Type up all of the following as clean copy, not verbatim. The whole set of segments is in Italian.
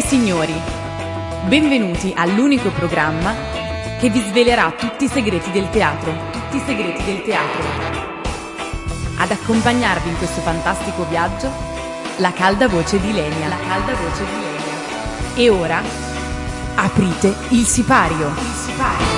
signori, benvenuti all'unico programma che vi svelerà tutti i segreti del teatro. Tutti i segreti del teatro. Ad accompagnarvi in questo fantastico viaggio, la calda voce di Lenia. La calda voce di Lenia. E ora, aprite il sipario. Il sipario.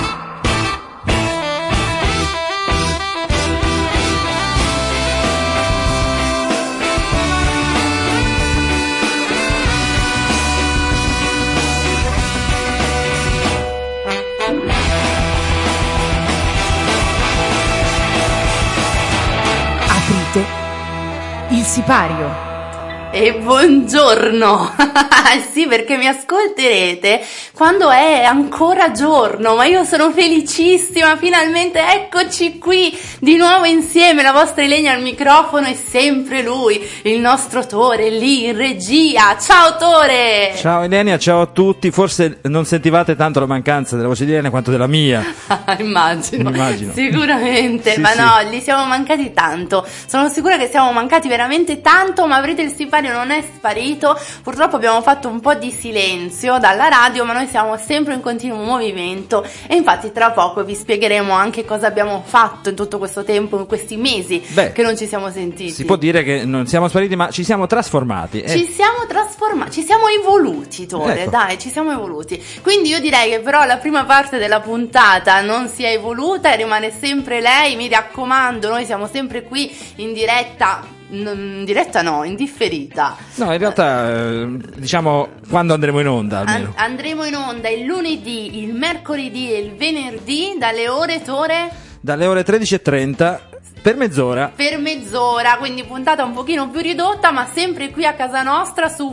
Il sipario. E buongiorno! Sì, perché mi ascolterete quando è ancora giorno, ma io sono felicissima, finalmente eccoci qui di nuovo insieme, la vostra Ilenia al microfono e sempre lui, il nostro Tore lì in regia. Ciao Tore! Ciao Ilenia, ciao a tutti. Forse non sentivate tanto la mancanza della voce di Ilenia quanto della mia. Immagino. Sicuramente, sì, ma sì. No, gli siamo mancati tanto, sono sicura che siamo mancati veramente tanto, ma avrete il sipario non è sparito, purtroppo abbiamo fatto un po' di silenzio dalla radio, ma noi siamo sempre in continuo movimento e infatti tra poco vi spiegheremo anche cosa abbiamo fatto in tutto questo tempo, in questi mesi che non ci siamo sentiti. Si può dire che non siamo spariti, ma ci siamo trasformati. Ci siamo trasformati, ci siamo evoluti, Tore, ecco. Dai, ci siamo evoluti. Quindi io direi che però la prima parte della puntata non si è evoluta e rimane sempre lei, mi raccomando, noi siamo sempre qui in diretta. In differita. No, in realtà diciamo quando andremo in onda almeno. Andremo in onda il lunedì, il mercoledì e il venerdì dalle ore, Tore? Dalle ore 13:30 per mezz'ora. Per mezz'ora, quindi puntata un pochino più ridotta, ma sempre qui a casa nostra su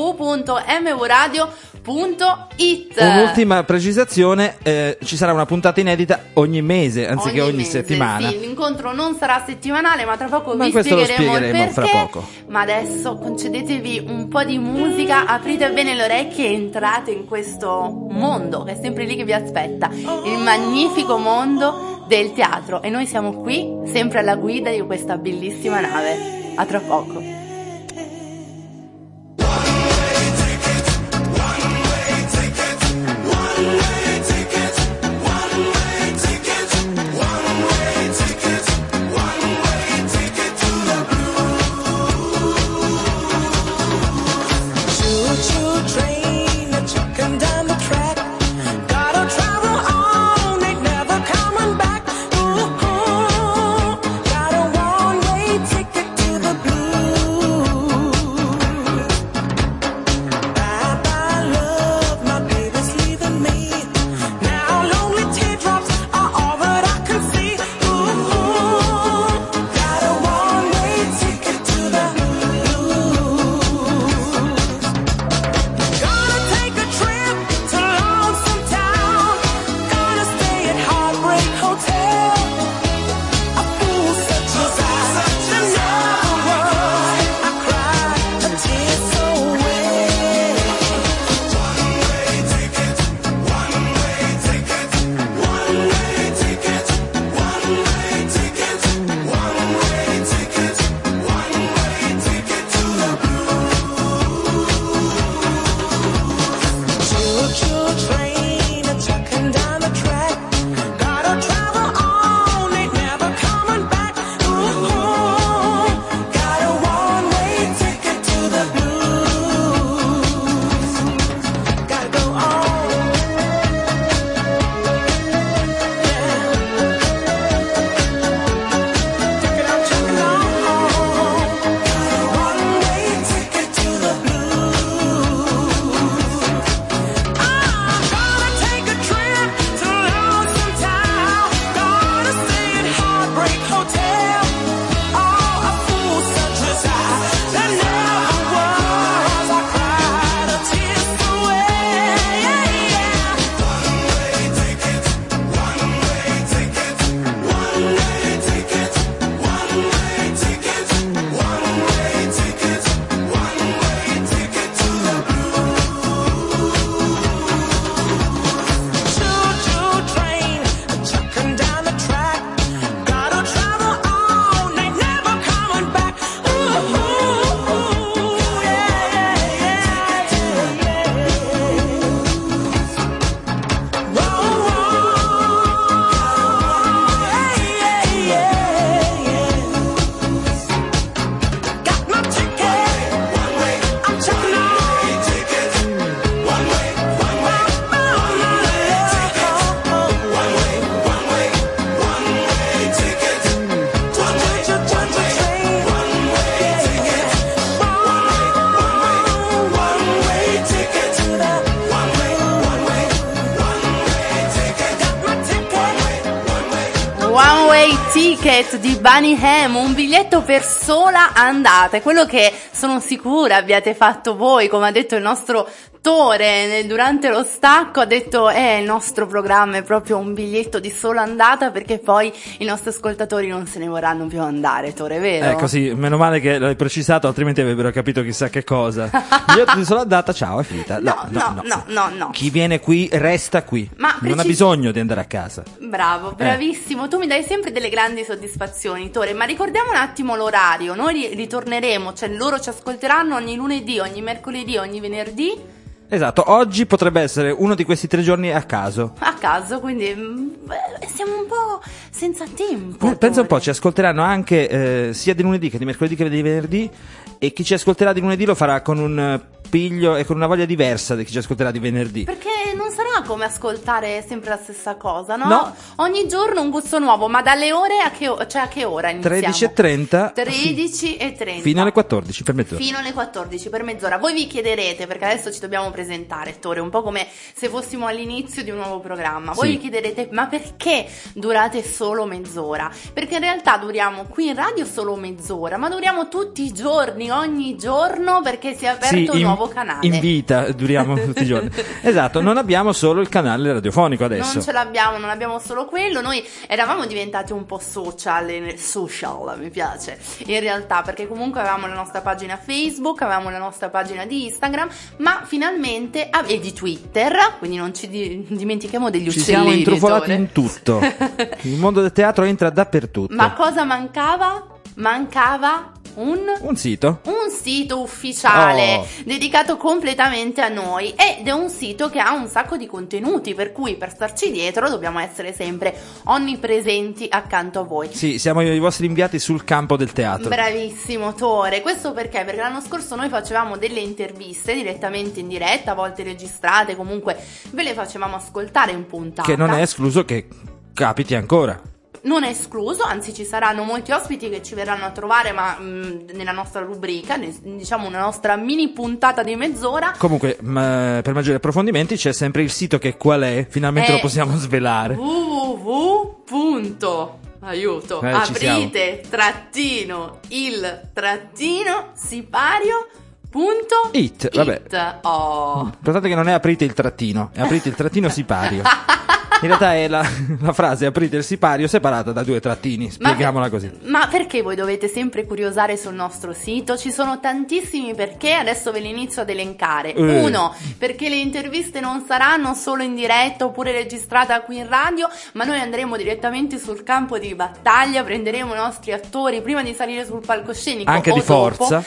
www.muradio.it. Un'ultima precisazione, ci sarà una puntata inedita ogni mese anziché ogni settimana. Sì, l'incontro non sarà settimanale, ma tra poco vi questo lo spiegheremo il perché. fra poco. Ma adesso concedetevi un po' di musica, aprite bene le orecchie e entrate in questo mondo che è sempre lì che vi aspetta, il magnifico mondo del teatro, e noi siamo qui sempre alla guida di questa bellissima nave. A tra poco. Ticket to the blue. One Way Ticket di Bunny Ham, un biglietto per sola andata, è quello che sono sicura abbiate fatto voi, come ha detto il nostro Tore durante lo stacco, ha detto il nostro programma è proprio un biglietto di sola andata, perché poi i nostri ascoltatori non se ne vorranno più andare, Tore, vero? Così, meno male che l'hai precisato, altrimenti avrebbero capito chissà che cosa. Biglietto di sola andata, ciao, è finita. No. Chi viene qui resta qui, non ha bisogno di andare a casa. Bravo, bravissimo, tu mi dai sempre delle grandi soddisfazioni, Tore, ma ricordiamo un attimo l'orario. Noi ritorneremo, cioè loro ci ascolteranno ogni lunedì, ogni mercoledì, ogni venerdì. Esatto, oggi potrebbe essere uno di questi 3 giorni a caso. A caso, quindi siamo un po' senza tempo. Pensa un po', ci ascolteranno anche sia di lunedì che di mercoledì che di venerdì, e chi ci ascolterà di lunedì lo farà con un piglio e con una voglia diversa di chi ci ascolterà di venerdì. Perché non sarà come ascoltare sempre la stessa cosa, no? No. Ogni giorno un gusto nuovo, ma dalle ore a che ora iniziamo? 13:30. 13:30. Fino alle 14 per mezz'ora. Fino alle 14 per mezz'ora. Voi vi chiederete, perché adesso ci dobbiamo presentare, Tore, un po' come se fossimo all'inizio di un nuovo programma. Voi vi chiederete, ma perché durate solo mezz'ora? Perché in realtà duriamo qui in radio solo mezz'ora, ma duriamo tutti i giorni, ogni giorno, perché si è aperto un nuovo canale. In vita duriamo tutti i giorni. Esatto, non abbiamo solo il canale radiofonico adesso. Non ce l'abbiamo, non abbiamo solo quello. Noi eravamo diventati un po' social, mi piace, in realtà, perché comunque avevamo la nostra pagina Facebook, avevamo la nostra pagina di Instagram, ma finalmente e di Twitter, quindi non ci dimentichiamo degli uccellini. Ci siamo intrufolati in tutto. Il mondo del teatro entra dappertutto. Ma cosa mancava? Mancava un sito ufficiale dedicato completamente a noi, ed è un sito che ha un sacco di contenuti, per cui per starci dietro dobbiamo essere sempre onnipresenti accanto a voi. Sì, siamo i vostri inviati sul campo del teatro. Bravissimo, Tore. Questo perché l'anno scorso noi facevamo delle interviste direttamente in diretta, a volte registrate, comunque ve le facevamo ascoltare in puntata, che non è escluso che capiti ancora. Non è escluso, anzi ci saranno molti ospiti che ci verranno a trovare, ma nella nostra rubrica, diciamo una nostra mini puntata di mezz'ora. Comunque, per maggiori approfondimenti c'è sempre il sito, che qual è? Finalmente lo possiamo svelare. Aprite sipario.it. Vabbè. Guardate che non è aprite il trattino, è aprite il trattino sipario. In realtà è la frase aprite il sipario separata da 2 trattini, spieghiamola così. Ma perché voi dovete sempre curiosare sul nostro sito? Ci sono tantissimi perché, adesso ve li inizio ad elencare. 1, perché le interviste non saranno solo in diretta oppure registrate qui in radio, ma noi andremo direttamente sul campo di battaglia, prenderemo i nostri attori prima di salire sul palcoscenico, anche di forza,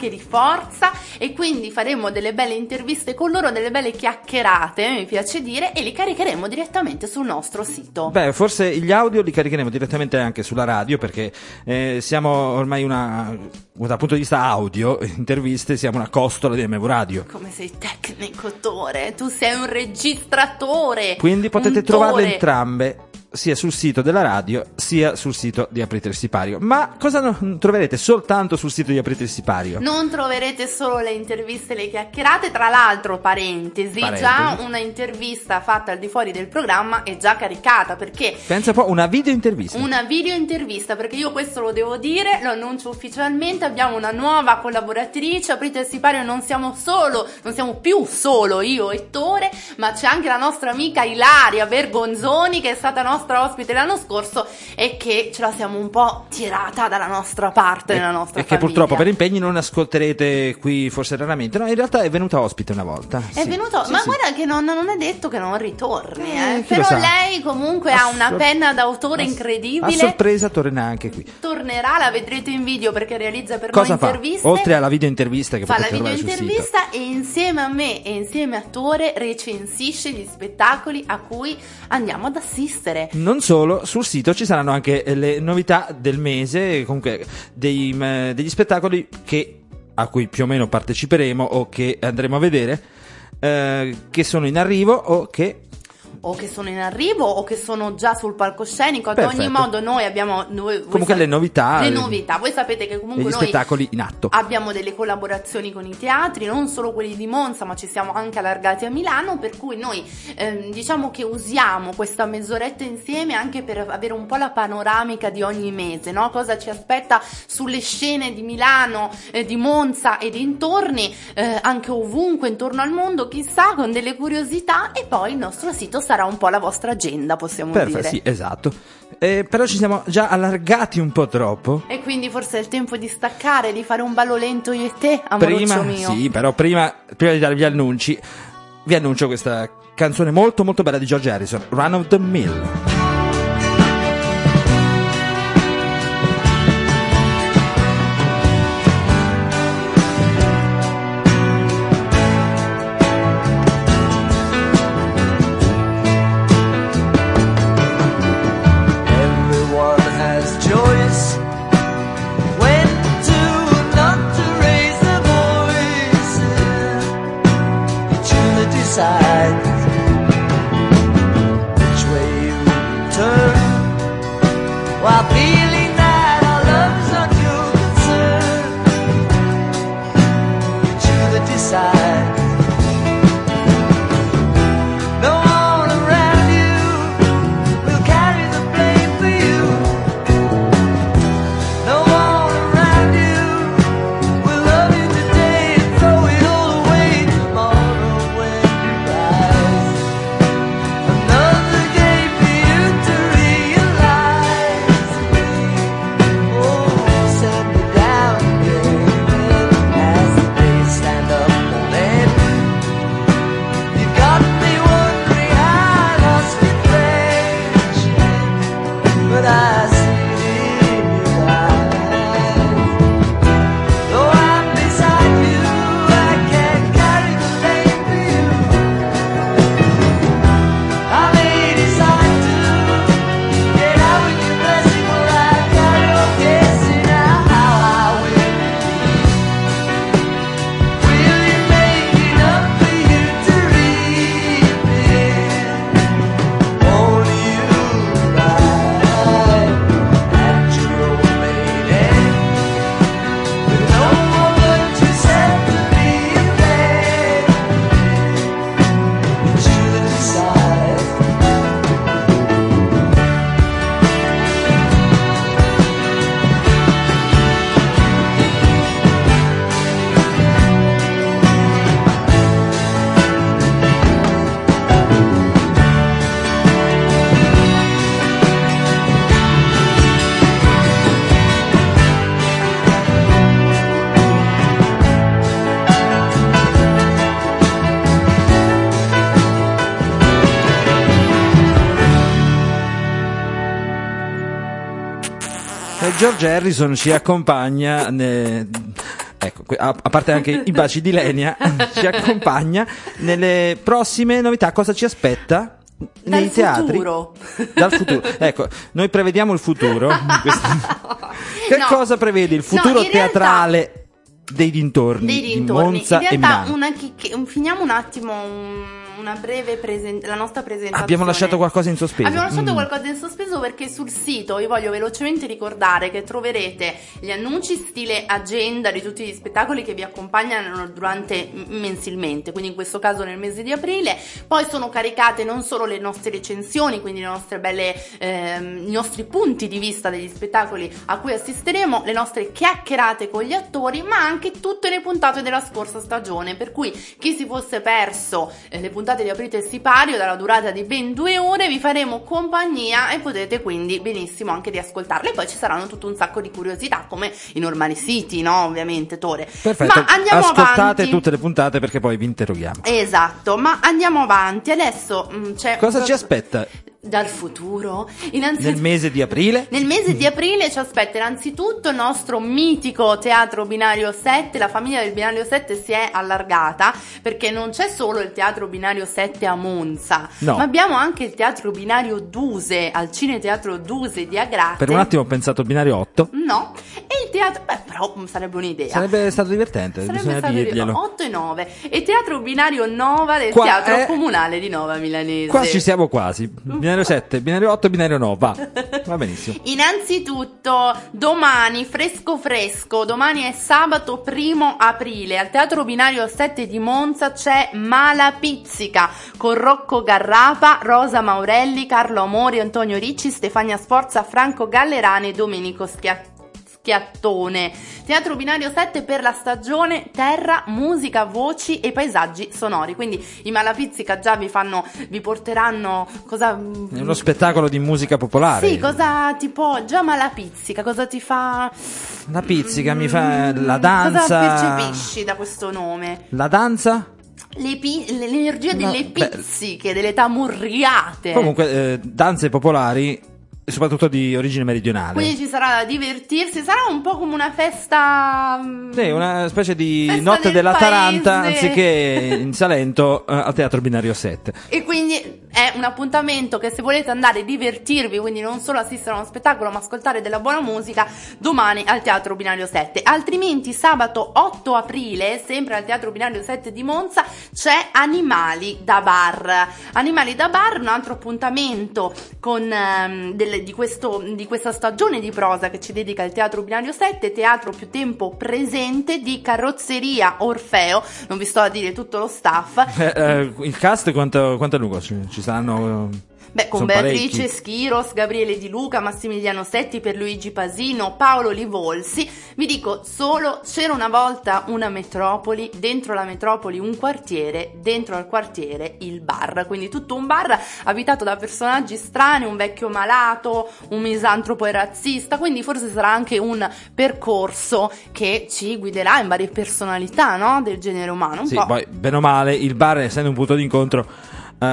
e quindi faremo delle belle interviste con loro, delle belle chiacchierate, mi piace dire, e li caricheremo direttamente sul nostro sito. Beh, forse gli audio li caricheremo direttamente anche sulla radio, perché siamo ormai dal punto di vista audio, interviste, siamo una costola di MV Radio. Come sei tecnico, Tore, tu sei un registratore. Quindi potete trovarle entrambe, sia sul sito della radio sia sul sito di Aprite il Sipario. Ma cosa non troverete soltanto sul sito di Aprite il Sipario? Non troverete solo le interviste e le chiacchierate. Tra l'altro, parentesi, già una intervista fatta al di fuori del programma è già caricata, perché pensa un po', una video intervista, perché io questo lo devo dire, lo annuncio ufficialmente, abbiamo una nuova collaboratrice. Aprite il Sipario non siamo più solo io e Tore, ma c'è anche la nostra amica Ilaria Bergonzoni, che è stata nostra ospite l'anno scorso e che ce la siamo un po' tirata dalla nostra parte, nella nostra famiglia. Che purtroppo per impegni non ascolterete qui, forse raramente. No, in realtà è venuta ospite una volta. Guarda che non è detto che non ritorni, però lei comunque ha una penna d'autore incredibile. A sorpresa tornerà anche qui. Tornerà, la vedrete in video, perché realizza per noi interviste. Oltre alla video intervista che potete trovare sul sito. Fa la video intervista e insieme a me e insieme a Tore recensisce gli spettacoli a cui andiamo ad assistere. Non solo, sul sito ci saranno anche le novità del mese, comunque degli spettacoli a cui più o meno parteciperemo o che andremo a vedere, che sono in arrivo o che o che sono in arrivo o che sono già sul palcoscenico. Ad ogni modo noi abbiamo comunque le novità. Voi sapete che comunque noi spettacoli in atto. Abbiamo delle collaborazioni con i teatri, non solo quelli di Monza, ma ci siamo anche allargati a Milano, per cui noi diciamo che usiamo questa mezz'oretta insieme anche per avere un po' la panoramica di ogni mese, no? Cosa ci aspetta sulle scene di Milano, di Monza e dintorni, anche ovunque intorno al mondo, chissà, con delle curiosità, e poi il nostro sito sarà un po' la vostra agenda, possiamo dire. Sì, esatto. Però ci siamo già allargati un po' troppo. E quindi forse è il tempo di staccare, di fare un ballo lento io e te, amoroccio mio. Sì, però prima di darvi gli annunci, vi annuncio questa canzone molto molto bella di George Harrison, Run of the Mill. George Harrison ci accompagna, ecco, a parte anche i baci di Lenia, ci accompagna nelle prossime novità. Cosa ci aspetta nei teatri? Dal futuro. Ecco, noi prevediamo il futuro. Che cosa prevede il futuro teatrale dei dintorni di Monza e Milano? Finiamo un attimo una breve la nostra presentazione. Abbiamo lasciato qualcosa in sospeso. Abbiamo lasciato qualcosa in sospeso perché sul sito vi voglio velocemente ricordare che troverete gli annunci stile agenda di tutti gli spettacoli che vi accompagnano mensilmente, quindi in questo caso nel mese di aprile. Poi sono caricate non solo le nostre recensioni, quindi le nostre belle i nostri punti di vista degli spettacoli a cui assisteremo, le nostre chiacchierate con gli attori, ma anche tutte le puntate della scorsa stagione, per cui chi si fosse perso le puntate di Aprite il Sipario dalla durata di ben 2 ore vi faremo compagnia e potete quindi benissimo anche riascoltarle. Poi ci saranno tutto un sacco di curiosità come i normali siti, no? Ovviamente, Tore. Perfetto, ma andiamo ascoltate avanti. Tutte le puntate perché poi vi interroghiamo. Esatto, ma andiamo avanti. Adesso c'è cosa ci aspetta? Dal futuro, nel mese di aprile? Nel mese di aprile ci aspetta innanzitutto il nostro mitico Teatro Binario 7. La famiglia del Binario 7 si è allargata perché non c'è solo il Teatro Binario 7 a Monza, ma abbiamo anche il Teatro Binario Duse al Cineteatro Duse di Agrate. Per un attimo ho pensato Binario 8. No, e il teatro, però sarebbe un'idea. Sarebbe stato divertente, bisogna dirglielo. 8 e 9. E teatro binario Nova del Qua Teatro Comunale di Nova Milanese. Qua ci siamo quasi. Binario 7, binario 8, binario 9. Va benissimo. Innanzitutto, domani, fresco, domani è sabato 1 aprile, al Teatro Binario 7 di Monza c'è Malapizzica con Rocco Garrapa, Rosa Maurelli, Carlo Amori, Antonio Ricci, Stefania Sforza, Franco Gallerani e Domenico Schiattone. Teatro Binario 7 per la stagione terra, musica, voci e paesaggi sonori. Quindi i Malapizzica già vi porteranno cosa? È uno spettacolo di musica popolare. Sì, cosa tipo già Malapizzica, cosa ti fa? La pizzica mi fa la danza. Cosa percepisci da questo nome? La danza? L'energia delle pizziche, delle tamurriate. Comunque, danze popolari e soprattutto di origine meridionale. Quindi ci sarà da divertirsi, sarà un po' come una festa. Sì, una specie di festa notte del della paese. Taranta, anziché in Salento, al Teatro Binario 7. E quindi è un appuntamento che, se volete andare a divertirvi, quindi non solo assistere a uno spettacolo ma ascoltare della buona musica, domani al Teatro Binario 7. Altrimenti sabato 8 aprile, sempre al Teatro Binario 7 di Monza, c'è Animali da Bar. Animali da Bar, un altro appuntamento con di questa stagione di prosa che ci dedica il Teatro Binario 7, teatro più tempo presente di Carrozzeria Orfeo. Non vi sto a dire tutto lo staff. Il cast quanto è lungo? Ci saranno... Con Sono Beatrice parecchi. Schiros, Gabriele Di Luca, Massimiliano Setti, Pierluigi Pasino, Paolo Livolsi. Vi dico solo: c'era una volta una metropoli, dentro la metropoli un quartiere, dentro al quartiere il bar. Quindi tutto un bar abitato da personaggi strani, un vecchio malato, un misantropo e razzista. Quindi forse sarà anche un percorso che ci guiderà in varie personalità, no? Del genere umano. Un Sì, po'. poi bene o male il bar, essendo un punto d'incontro,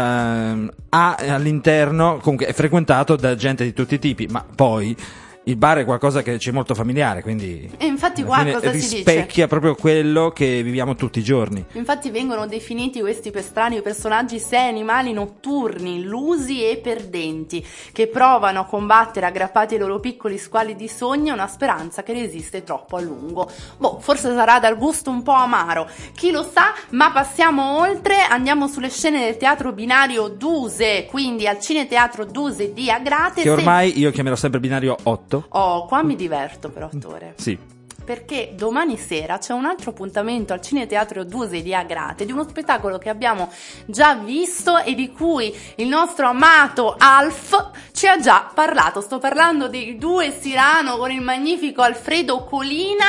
ha all'interno, comunque è frequentato da gente di tutti i tipi, ma poi il bar è qualcosa che ci è molto familiare, quindi E infatti alla qua fine cosa si dice? rispecchia proprio quello che viviamo tutti i giorni. Infatti vengono definiti questi strani personaggi sei animali notturni, illusi e perdenti, che provano a combattere aggrappati ai loro piccoli squali di sogno una speranza che resiste troppo a lungo. Forse sarà dal gusto un po' amaro, chi lo sa, ma passiamo oltre, andiamo sulle scene del Teatro Binario Duse, quindi al Cineteatro Duse di Agrate. Che ormai io chiamerò sempre binario 8. Qua mi diverto però, attore. Sì. Perché domani sera c'è un altro appuntamento al Cineteatro Duse di Agrate di uno spettacolo che abbiamo già visto e di cui il nostro amato Alf ci ha già parlato. Sto parlando dei Due Cyrano con il magnifico Alfredo Colina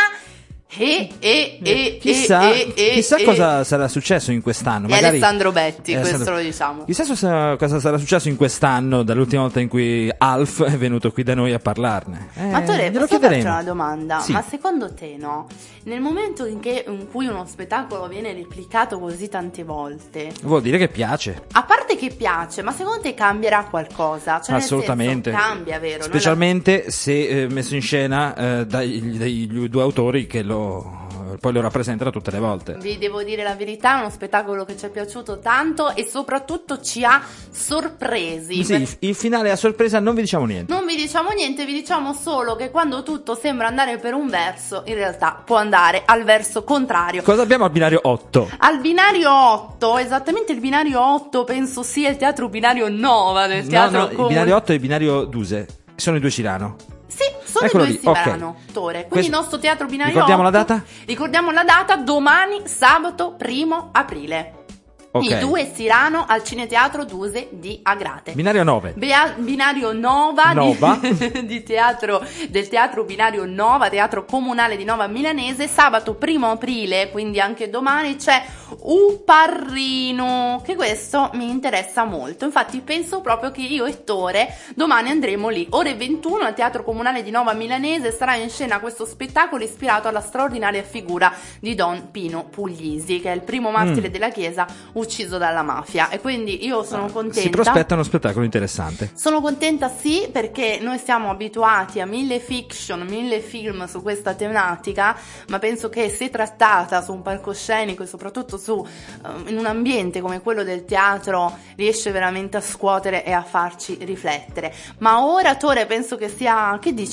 Chissà cosa sarà successo in quest'anno. e Magari Alessandro Betti, questo Alessandro- lo diciamo. Chissà cosa sarà successo in quest'anno, dall'ultima volta in cui Alf è venuto qui da noi a parlarne. Ma Tore, glielo posso farci chiederemo. una domanda? Sì. Ma secondo te, no? Nel momento in cui uno spettacolo viene replicato così tante volte, Vuol dire che piace. a parte che piace, ma secondo te cambierà qualcosa? Cioè, nel Assolutamente. senso, cambia, vero? Specialmente se messo in scena dai due autori che poi lo rappresentano tutte le volte. Vi devo dire la verità, è uno spettacolo che ci è piaciuto tanto e soprattutto ci ha sorpresi. Sì, il finale a sorpresa non vi diciamo niente. Non vi diciamo niente, vi diciamo solo che quando tutto sembra andare per un verso, in realtà può andare al verso contrario. Cosa abbiamo al binario 8? Al binario 8, esattamente il binario 8 penso sia il Teatro Binario Nova del Teatro il binario 8 e il binario Duse sono i due Cyrano. Sì, sono Eccolo i due lì, ok. Cyrano, Tore. Quindi Questo- il nostro Teatro Binario Ricordiamo 8. la data? Ricordiamo la data, domani, sabato 1 aprile. Ok. I Due Cyrano al Cineteatro Duse di Agrate. Binario 9. Binario Nova, Nova. del Teatro Binario Nova, Teatro Comunale di Nova Milanese. Sabato 1 aprile, quindi anche domani, c'è Uparrino, che questo mi interessa molto. Infatti penso proprio che io e Tore domani andremo lì. Ore 21 al Teatro Comunale di Nova Milanese sarà in scena questo spettacolo ispirato alla straordinaria figura di Don Pino Puglisi, che è il primo martire della Chiesa ucciso dalla mafia. E quindi io sono contenta. Si prospetta uno spettacolo interessante. Sono contenta, sì, perché noi siamo abituati a 1000 fiction, 1000 film su questa tematica, ma penso che se trattata su un palcoscenico e soprattutto in un ambiente come quello del teatro, riesce veramente a scuotere e a farci riflettere. Ma ora, Tore, penso che sia... Che dici?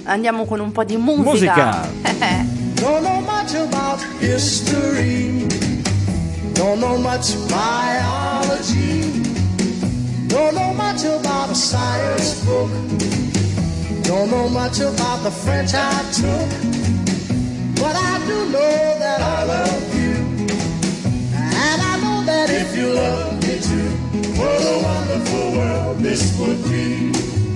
andiamo con un po' di musica. Don't know much about history, don't know much biology, don't know much about a science book, don't know much about the French I took, but I do know that I love you, and I know that if you love me too, what a wonderful world this would be.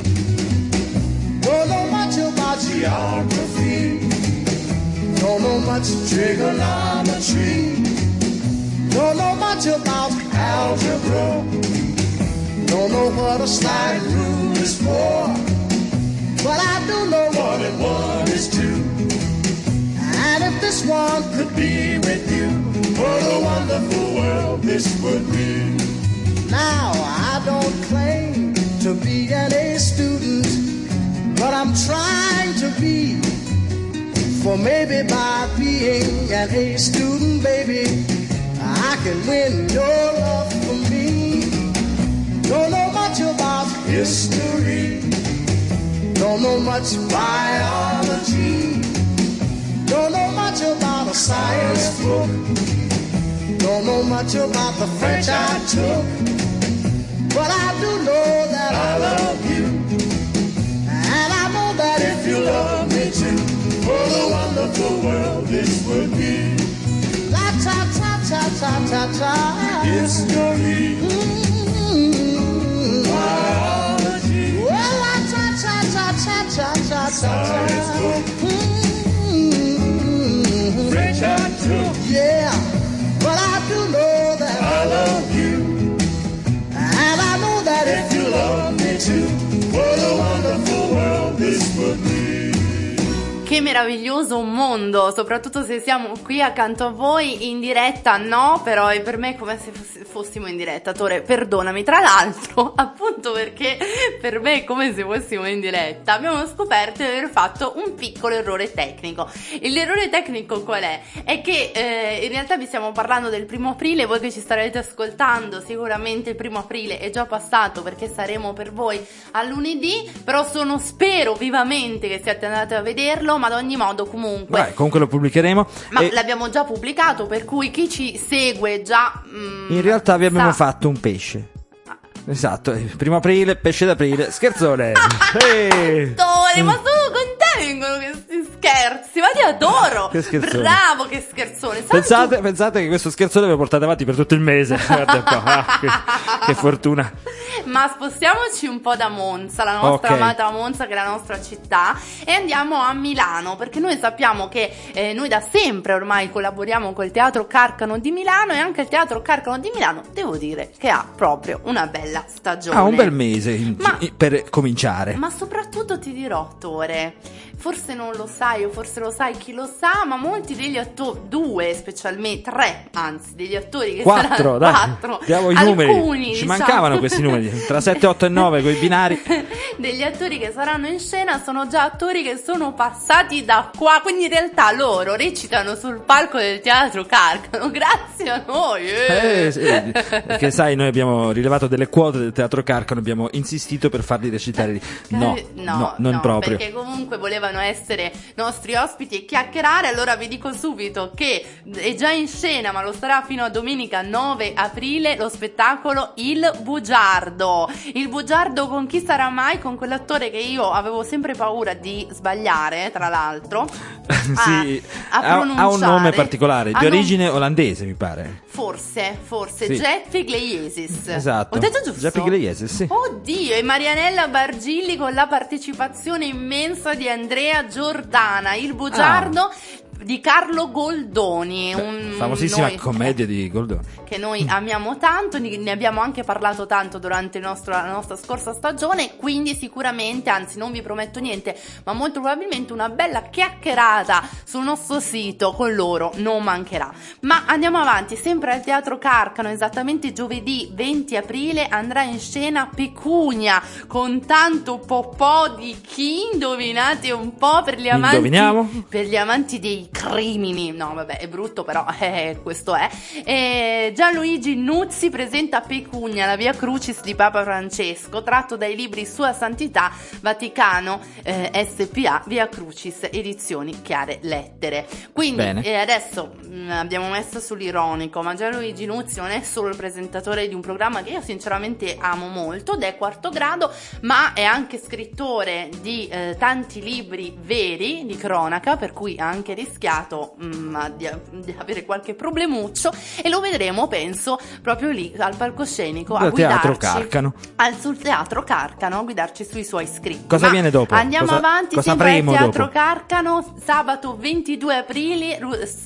Don't know much about geography, don't know much trigonometry, don't know much about algebra, don't know what a slide rule is for, but I do know 1 and 1 is 2. And if this one could be with you, what a wonderful world this would be. Now I don't claim to be an A student, but I'm trying to be. For maybe by being an A student, baby, I can win your love for me. Don't know much about history, don't know much biology, don't know much about a science book, don't know much about the French I took, but I do know that I love you, and I know that if you love me too, what a wonderful world this would be. La ta ta ta ta ta ta. History. Biology. Well, la ta ta ta ta ta ta ta. Science book. French I took. Yeah, but I do know that I love you, and I know that if you love me too, what a wonderful world this would be. Che meraviglioso mondo, soprattutto se siamo qui accanto a voi in diretta. No, però è per me come se fossimo in diretta. Tore, perdonami. Tra l'altro, appunto perché per me è come se fossimo in diretta, abbiamo scoperto di aver fatto un piccolo errore tecnico. L'errore tecnico qual è? È che in realtà vi stiamo parlando del 1° aprile. Voi che ci starete ascoltando, sicuramente il 1° aprile è già passato, perché saremo per voi a lunedì, però spero vivamente che siate andati a vederlo. Ma ad ogni modo comunque lo pubblicheremo, ma l'abbiamo già pubblicato, per cui chi ci segue già in realtà vi abbiamo fatto un pesce. Esatto, 1° aprile, pesce d'aprile, scherzone. Tore, ma solo con te vengono questi scherzi, ma ti adoro. Che scherzone. Bravo, che scherzone. Pensate che questo scherzone ve lo portate avanti per tutto il mese. Guarda un po', che fortuna. Ma spostiamoci un po' da Monza, la nostra amata Monza, che è la nostra città, e andiamo a Milano, perché noi sappiamo che noi da sempre ormai collaboriamo col Teatro Carcano di Milano, e anche il Teatro Carcano di Milano, devo dire, che ha proprio una bella stagione. Un bel mese per cominciare. Ma soprattutto ti dirò, Tore, forse non lo sai, o forse lo sai, chi lo sa, ma molti degli attori, 2 specialmente, 3 anzi, degli attori che 4, dai, 4, diamo i numeri, alcuni, ci mancavano questi numeri, tra 7, 8 e 9 coi binari. Degli attori che saranno in scena sono già attori che sono passati da qua, quindi in realtà loro recitano sul palco del Teatro Carcano grazie a noi. Sì, perché sai, noi abbiamo rilevato delle quote del Teatro Carcano, abbiamo insistito per farli recitare lì. Non proprio, perché comunque volevano essere nostri ospiti e chiacchierare. Allora vi dico subito che è già in scena, ma lo sarà fino a domenica 9 aprile, lo spettacolo Il Bugiardo. Il Bugiardo con chi sarà mai? Con quell'attore che io avevo sempre paura di sbagliare, tra l'altro. Sì, ha un nome particolare, di origine olandese, mi pare. Forse, sì. Jeffrey Gliesis. Esatto. Ho detto giusto? Jeffrey Gliesis, sì. Oddio, e Marianella Bargilli con la partecipazione immensa di Andrea Giordana. Il Bugiardo di Carlo Goldoni, famosissima commedia di Goldoni che noi amiamo tanto, ne abbiamo anche parlato tanto durante la nostra scorsa stagione, quindi sicuramente, anzi non vi prometto niente, ma molto probabilmente una bella chiacchierata sul nostro sito con loro non mancherà. Ma andiamo avanti, sempre al Teatro Carcano, esattamente giovedì 20 aprile andrà in scena Pecunia, con tanto popò di chi? Indovinate un po', per gli amanti dei dei crimini. No, vabbè, è brutto, però questo è. Gianluigi Nuzzi presenta Pecugna, la Via Crucis di Papa Francesco, tratto dai libri Sua Santità Vaticano SPA, Via Crucis, edizioni Chiare Lettere. Quindi adesso abbiamo messo sull'ironico, ma Gianluigi Nuzzi non è solo il presentatore di un programma che io sinceramente amo molto, ed è Quarto Grado, ma è anche scrittore di tanti libri veri di cronaca, per cui ha anche rischiato di avere qualche problemuccio, e lo vedremo, penso, proprio lì al palcoscenico a guidarci Teatro Carcano. Sul Teatro Carcano, a guidarci sui suoi scritti. Cosa viene dopo? Andiamo avanti, cosa sempre al Teatro dopo? Carcano, sabato 22 aprile,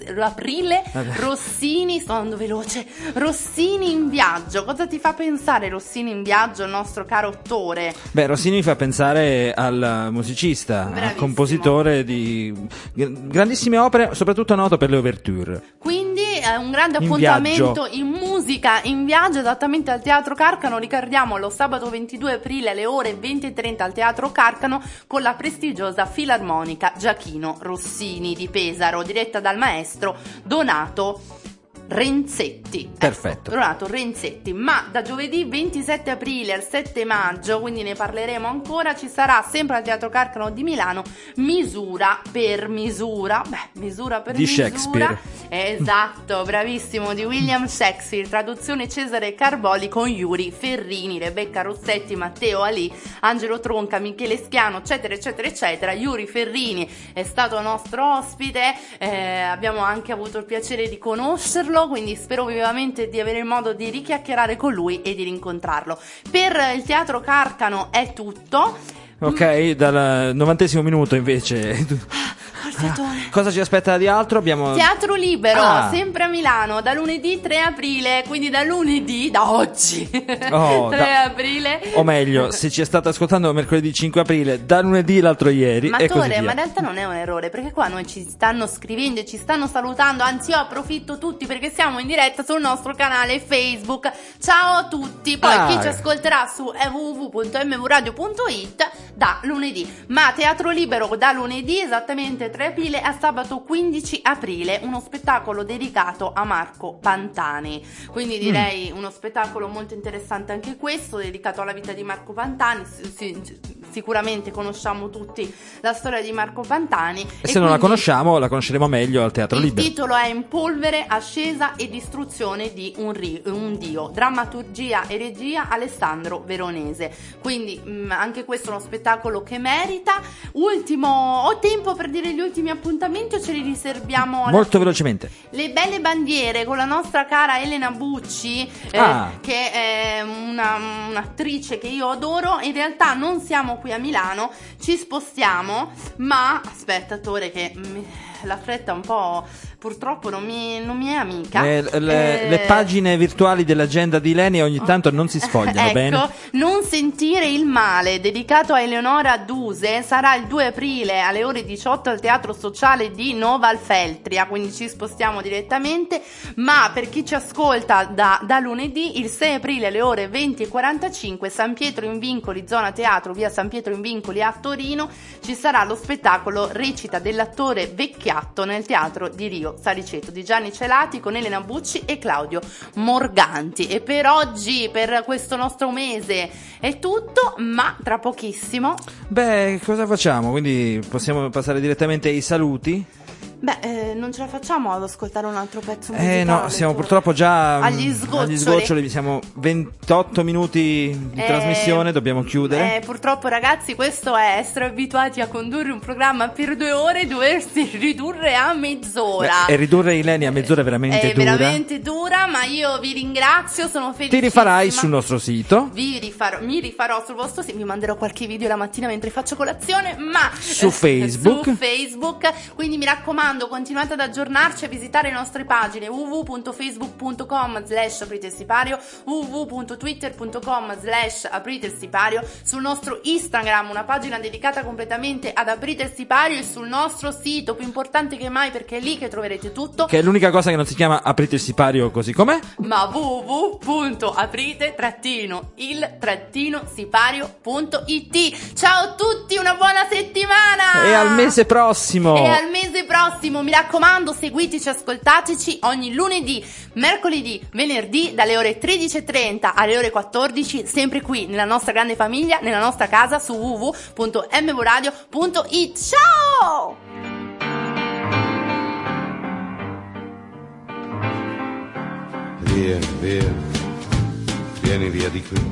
Rossini, sto andando veloce, Rossini in viaggio. Cosa ti fa pensare Rossini in viaggio, il nostro caro attore? Beh, Rossini mi fa pensare al musicista, al compositore di grandissime opere, soprattutto noto per le ouverture. Quindi è un grande appuntamento in musica in viaggio, esattamente al Teatro Carcano. Ricordiamo lo sabato 22 aprile alle ore 20:30 al Teatro Carcano, con la prestigiosa Filarmonica Giachino Rossini di Pesaro, diretta dal maestro Donato Renzetti. Perfetto. Donato Renzetti. Ma da giovedì 27 aprile al 7 maggio, quindi ne parleremo ancora, ci sarà sempre al Teatro Carcano di Milano Misura per misura. Misura per di misura. Shakespeare. Esatto, bravissimo, di William Shakespeare, traduzione Cesare Carboli, con Yuri Ferrini, Rebecca Rossetti, Matteo Ali, Angelo Tronca, Michele Schiano, eccetera eccetera eccetera. Yuri Ferrini è stato nostro ospite, abbiamo anche avuto il piacere di conoscerlo, quindi spero vivamente di avere il modo di richiacchierare con lui e di rincontrarlo. Per il Teatro Carcano è tutto. Ok, dal 90° minuto invece cosa ci aspetta di altro? Abbiamo Teatro Libero, sempre a Milano, da lunedì 3 aprile, quindi da oggi 3 aprile. O meglio, se ci state ascoltando mercoledì 5 aprile, da lunedì l'altro ieri, ma e così via. Ma in realtà non è un errore, perché qua noi ci stanno scrivendo e ci stanno salutando, anzi io approfitto tutti perché siamo in diretta sul nostro canale Facebook. Ciao a tutti, poi chi ci ascolterà su www.mvradio.it da lunedì, ma Teatro Libero da lunedì esattamente 3 aprile a sabato 15 aprile, uno spettacolo dedicato a Marco Pantani, quindi direi uno spettacolo molto interessante anche questo, dedicato alla vita di Marco Pantani. Sicuramente conosciamo tutti la storia di Marco Pantani, e se non la conosciamo la conosceremo meglio al Teatro Libero. Il titolo è In polvere, ascesa e distruzione di un dio, drammaturgia e regia Alessandro Veronese, quindi anche questo è uno spettacolo che merita. Ho tempo per dire gli ultimi appuntamenti o ce li riserviamo molto velocemente? Le belle bandiere con la nostra cara Elena Bucci, che è un'attrice che io adoro. In realtà non siamo qui a Milano, ci spostiamo, ma aspetta, attore, che la fretta un po' purtroppo non mi è amica. Le pagine virtuali dell'agenda di Leni ogni tanto non si sfogliano. Ecco, bene. Non sentire il male, dedicato a Eleonora Duse, sarà il 2 aprile alle ore 18 al Teatro Sociale di Novalfeltria, quindi ci spostiamo direttamente. Ma per chi ci ascolta da lunedì, il 6 aprile alle ore 20:45, San Pietro in Vincoli, zona teatro, via San Pietro in Vincoli a Torino, ci sarà lo spettacolo Recita dell'attore Vecchiatto nel Teatro di Rio Saliceto di Gianni Celati, con Elena Bucci e Claudio Morganti. E per oggi, per questo nostro mese, è tutto, ma tra pochissimo cosa facciamo? Quindi possiamo passare direttamente ai saluti? Non ce la facciamo ad ascoltare un altro pezzo musicale? No, siamo purtroppo già agli sgoccioli. Siamo 28 minuti di trasmissione, dobbiamo chiudere. Purtroppo, ragazzi, questo è essere abituati a condurre un programma per 2 ore, doversi ridurre a mezz'ora. E ridurre Ilenia a mezz'ora è veramente dura. È veramente dura, ma io vi ringrazio, sono felicissima. Ti rifarai sul nostro sito. Mi rifarò sul vostro sito, vi manderò qualche video la mattina mentre faccio colazione, ma su Facebook, quindi mi raccomando, continuate ad aggiornarci, a visitare le nostre pagine www.facebook.com/apritesipario, www.twitter.com/apritesipario, sul nostro Instagram una pagina dedicata completamente ad Aprite il Sipario, e sul nostro sito, più importante che mai perché è lì che troverete tutto, che è l'unica cosa che non si chiama Aprite il Sipario così com'è, ma www.aprite-il-sipario.it. Ciao a tutti, una buona settimana e al mese prossimo. prossimo, mi raccomando, seguiteci, ascoltateci ogni lunedì, mercoledì, venerdì dalle ore 13:30 alle ore 14, sempre qui nella nostra grande famiglia, nella nostra casa su www.mvradio.it. Ciao! Via, via, vieni via di qui.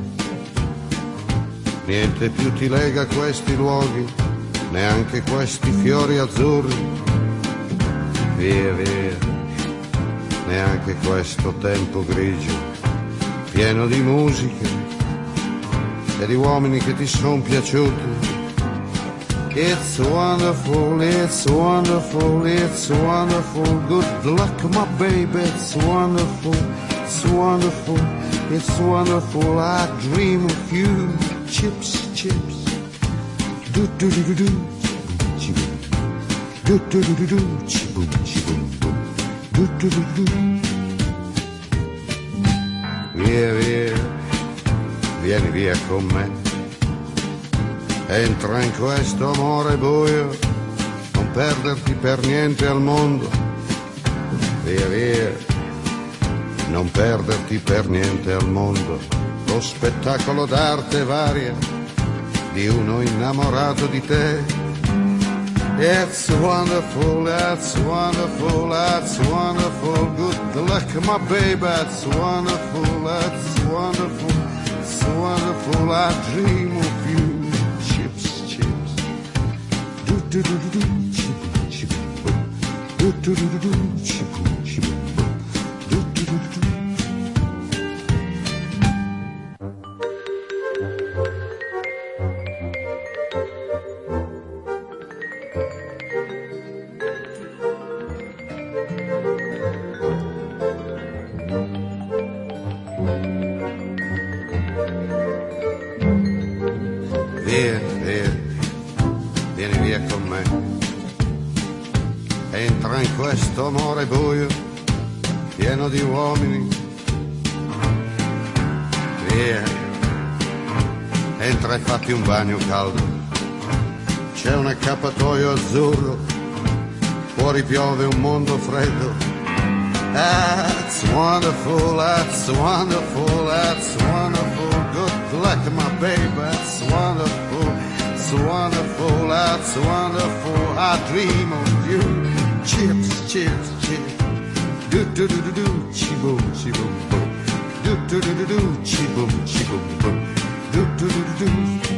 Niente più ti lega a questi luoghi, neanche questi fiori azzurri. Via, via, neanche questo tempo grigio, pieno di musiche e di uomini che ti son piaciuti. It's wonderful, it's wonderful, it's wonderful. Good luck, my baby, it's wonderful, it's wonderful, it's wonderful. I dream of you. Chips, chips. Do do do do do. Do do do do do. Chiboom, chiboom, boom. Do do do do. Via, via, vieni via con me. Entra in questo amore buio, non perderti per niente al mondo. Via, via, non perderti per niente al mondo. Lo spettacolo d'arte varia di uno innamorato di te. It's wonderful, that's wonderful, that's wonderful. Good luck, my baby, that's wonderful, that's wonderful, it's wonderful. I dream of you. Chips, chips. Do do do do do. Chiboom, chiboom, boom. Do do do do do. Chiboom, chiboom, boom. Do do do do do. Via, via, vieni via con me. Entra in questo amore buio, pieno di uomini. Via, entra e fatti un bagno caldo. C'è un accappatoio azzurro, fuori piove un mondo freddo. That's wonderful, that's wonderful, that's wonderful. Good luck, my baby, that's wonderful, it's wonderful, that's wonderful. I dream of you. Chips, chips, chips. Do do do do do, chiboom, chiboom, boom. Do do do do do, chiboom, chiboom, boom. Do do do do do.